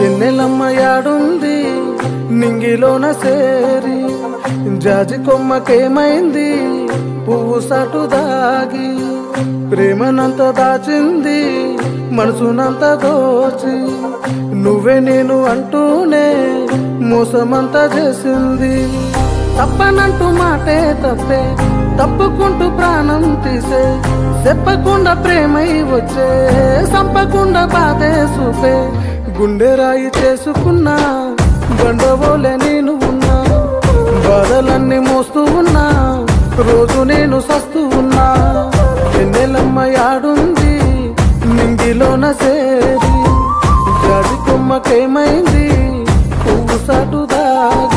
ఎన్నెలమ్మ యాడుంది నింగిలోన సేరి జాజి కొమ్మకేమైంది పువ్వు సాటు దాగి ప్రేమనంత దాచింది మనసునంత దోచి నువ్వే నేను అంటూనే మోసమంతా చేసింది తప్పనంటూ మాటే తప్పే తప్పుకుంటూ ప్రాణం తీసే చెప్పకుండా ప్రేమై వచ్చే సంపకుండా బాధే చూపే గుండె రాయి చేసుకున్నా బండవోలే నేను ఉన్నా బాధలన్నీ మోస్తూ ఉన్నా రోజు నేను సస్తూ ఉన్నా ఎన్నెలమ్మ యాడుంది నింగిలోన సేరి జాజి కొమ్మకేమైంది పువ్వు సాటు దాగి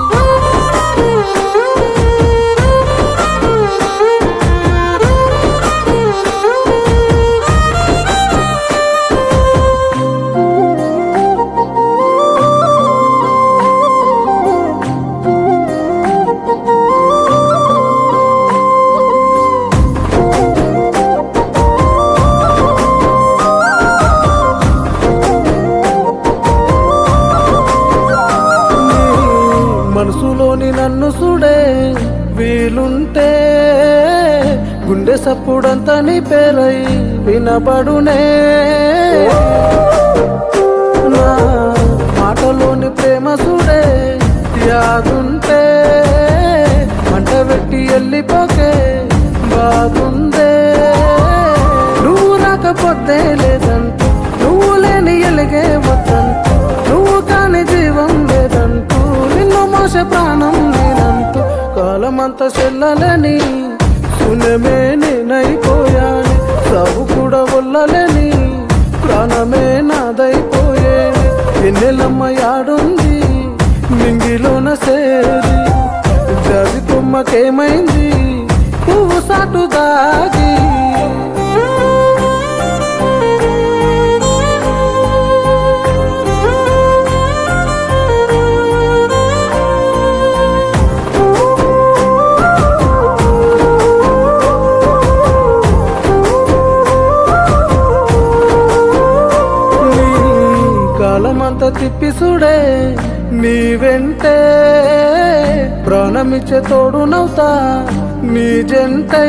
మనసులోని నన్ను చూడే వీలుంటే గుండె సప్పుడంతా నీ పేరై వినబడునే నా మాటలోని ప్రేమ చూడే యాదుంటే మంట పెట్టి వెళ్ళిపోకే బాగుందే నువ్వు రాకపోతే లేదంటూ నువ్వు లేని ఎలిగే వద్దంటూ నువ్వు కాని జీవం లేదంటూ మోస ప్రాణం నేనంటూ కాలమంతా చెల్లలని శూన్యమే నేనైపోయాను సాగు కూడా వల్లలేని ప్రాణమే నాదైపోయే ఎన్నెలమ్మ యాడుంది నింగిలోన సేరి జాజి కొమ్మకేమైంది పువ్వు సాటు దాగి కాలమంతా తిప్పి చూడే నీ వెంటే ప్రాణమిచ్చే తోడు నవ్వుతా నీ జంటై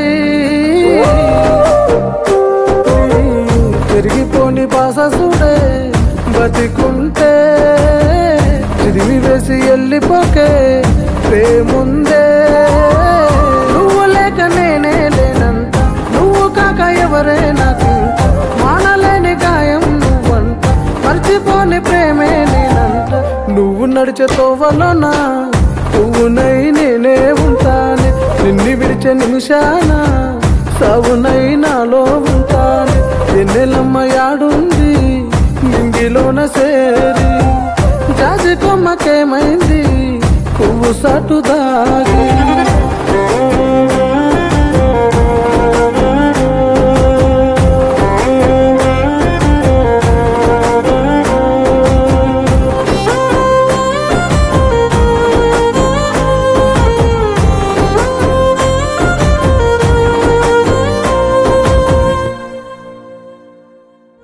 తిరిగిపోని బాస చూడే బతికుంటే చిరిమి వేసి వెళ్ళిపోకే ప్రేముందే నువ్వు లేక నేనే లేనంత నువ్వు కాక ఎవరే నాకు మానలేని గాయం నువ్వంట మర్చిపోని ప్రేమే నేనంట నువ్వు నడిచే తోవలోనా పువ్వునై నేనే ఉంటాను నిన్ను విడిచే నిమిషాన సావునై నాలో ఉంటాను ఎన్నెలమ్మ యాడుంది నింగిలోన సేరి జాజి కొమ్మకేమైంది పువ్వు సాటు దాగి